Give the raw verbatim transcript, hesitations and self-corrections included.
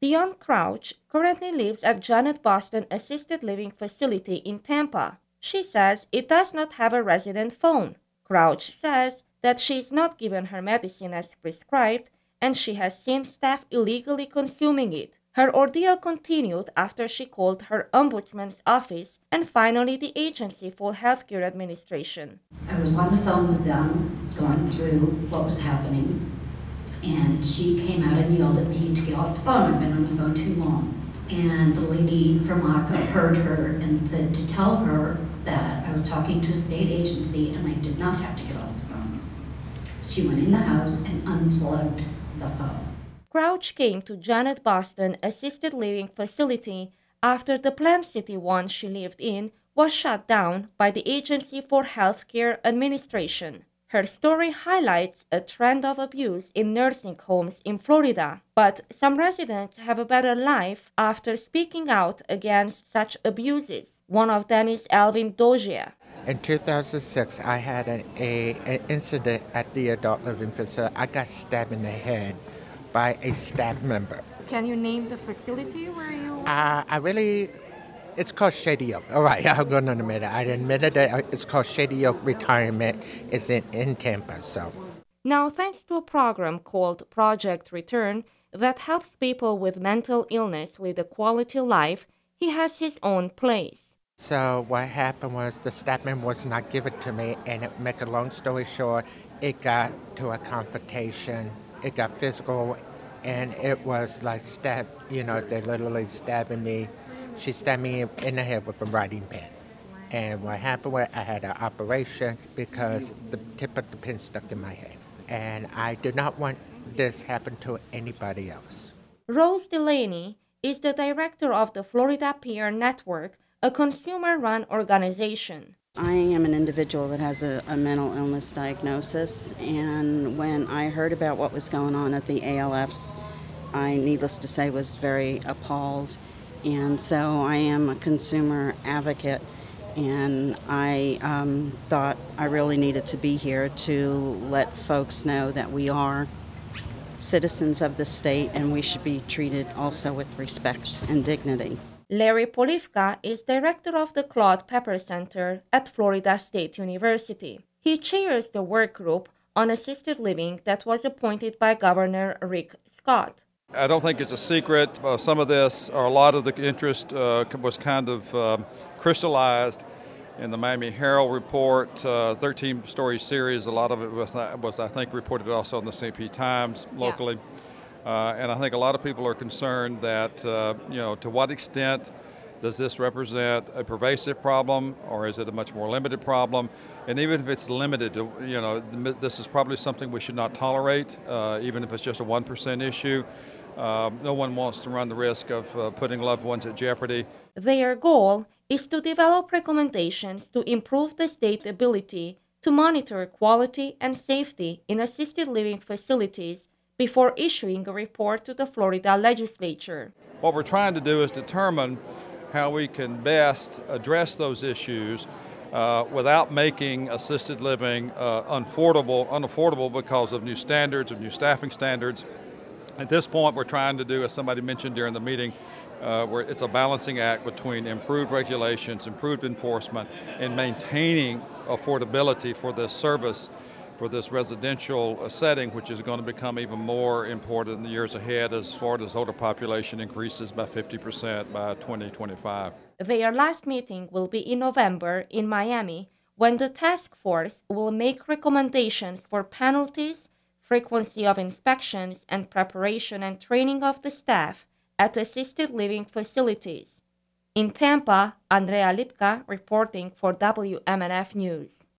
Dion Crouch currently lives at Janet Boston Assisted Living Facility in Tampa. She says it does not have a resident phone. Crouch says that she is not given her medicine as prescribed, and she has seen staff illegally consuming it. Her ordeal continued after she called her ombudsman's office and finally the Agency for Healthcare Administration. I was on the phone with them, going through what was happening, and she came out and yelled at me to get off the phone. I've been on the phone too long. And the lady from A C A heard her and said to tell her that I was talking to a state agency and I did not have to get off the phone. She went in the house and unplugged the phone. Crouch came to Janet Boston Assisted Living Facility after the Plant City one she lived in was shut down by the Agency for Healthcare Administration. Her story highlights a trend of abuse in nursing homes in Florida, but some residents have a better life after speaking out against such abuses. One of them is Alvin Dozier. In two thousand six, I had an, a, an incident at the adult living facility. I got stabbed in the head by a staff member. Can you name the facility where you... Uh, I really... It's called Shady Oak. All right, I'm going to admit it. I admitted that it's called Shady Oak Retirement. It's in, in Tampa, so... Now, thanks to a program called Project Return that helps people with mental illness lead a quality life, he has his own place. So what happened was the staff member was not given to me, and it, make a long story short, it got to a confrontation. It got physical, and it was like stab, you know, they're literally stabbing me. She stabbed me in the head with a writing pen. And what happened was I had an operation because the tip of the pen stuck in my head. And I did not want this happen to anybody else. Rose Delaney is the director of the Florida Peer Network, a consumer-run organization. I am an individual that has a, a mental illness diagnosis, and when I heard about what was going on at the A L Fs, I, needless to say, was very appalled. And so I am a consumer advocate, and I um, thought I really needed to be here to let folks know that we are citizens of the state and we should be treated also with respect and dignity. Larry Polivka is director of the Claude Pepper Center at Florida State University. He chairs the work group on assisted living that was appointed by Governor Rick Scott. I don't think it's a secret. Uh, some of this, or a lot of the interest, uh, was kind of uh, crystallized in the Miami Herald report, uh, thirteen-story series. A lot of it was, was, I think, reported also in the Saint Pete Times locally. Yeah. Uh, and I think a lot of people are concerned that, uh, you know, to what extent does this represent a pervasive problem, or is it a much more limited problem? And even if it's limited, you know, this is probably something we should not tolerate, uh, even if it's just a one percent issue. Uh, no one wants to run the risk of uh, putting loved ones at jeopardy. Their goal is to develop recommendations to improve the state's ability to monitor quality and safety in assisted living facilities before issuing a report to the Florida legislature. What we're trying to do is determine how we can best address those issues uh, without making assisted living uh, unaffordable, unaffordable because of new standards, of new staffing standards. At this point, we're trying to do, as somebody mentioned during the meeting, uh, where it's a balancing act between improved regulations, improved enforcement, and maintaining affordability for this service, for this residential setting, which is going to become even more important in the years ahead as Florida's older population increases by fifty percent by twenty twenty-five. Their last meeting will be in November in Miami, when the task force will make recommendations for penalties, frequency of inspections, and preparation and training of the staff at assisted living facilities. In Tampa, Andrea Lipka reporting for W M N F News.